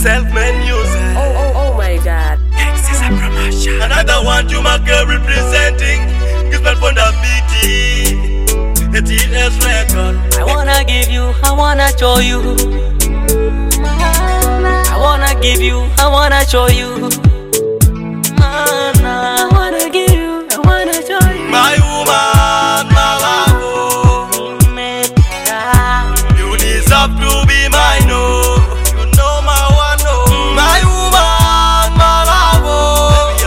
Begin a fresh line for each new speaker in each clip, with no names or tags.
self-made music.
Oh my God.
This is a promotion. Another one to my girl representing. Gospel for the BT. The TS record.
I wanna give you, I wanna show you. I wanna give you, I wanna show you. I wanna give you, I wanna show you.
My woman, my love. You deserve to be mine, oh. You know my one, oh. My woman, my love, oh.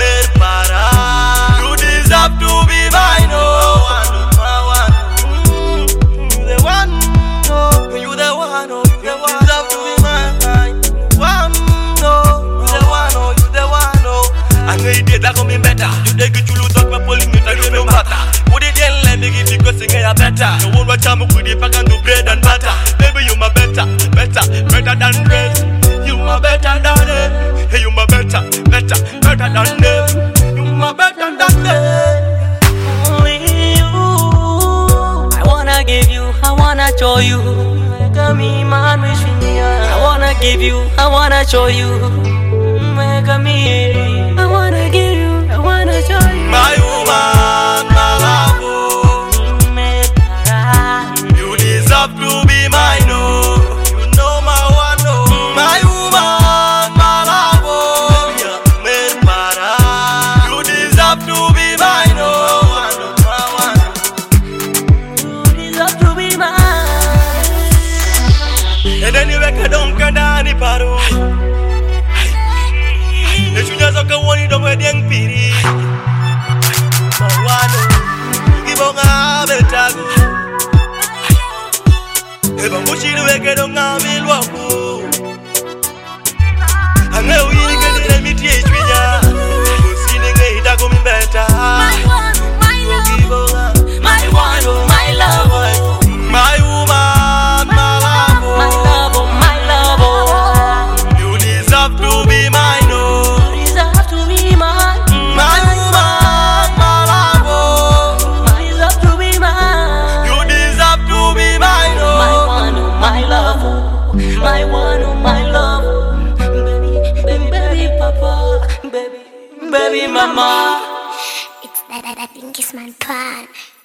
You deserve to be mine, oh. My one, you the one, oh. You the one, oh. You deserve to be mine. One, oh. You the one, oh. You the one, oh. I know you did that coming better. You dey get you lose up my pulling you to no matter. Would it then let me give you cause sing ya better? You won't watch out with if I can do bread and butter. Baby you my better than rest. You my better than them. Hey you my better than them. You my better than them.
Only you. I wanna give you, I wanna show you. Make me man I wanna give you, I wanna show you. Make me I wanna give you, I wanna show you.
My woman, my love, oh. You deserve to be mine, oh. You know my one, oh. My woman, my love, oh. You deserve to be mine, oh.
You deserve to be mine.
And then you make a donkey down the paro. The juniors are going to the young piri. Mawano, give on a better. If I'm pushing the way, get on a bill. I know you can let me teach me. Singing a hit, I'm better.
My one, my love. My one, my love.
My woman, my love.
My love, my love.
You deserve to be mine.
You deserve to be mine.
My woman, my love.
You deserve to be mine.
You deserve to be mine.
My one, my love. My one, my love. Baby, papa. Baby, mama.
It's that Pinkies Man plan.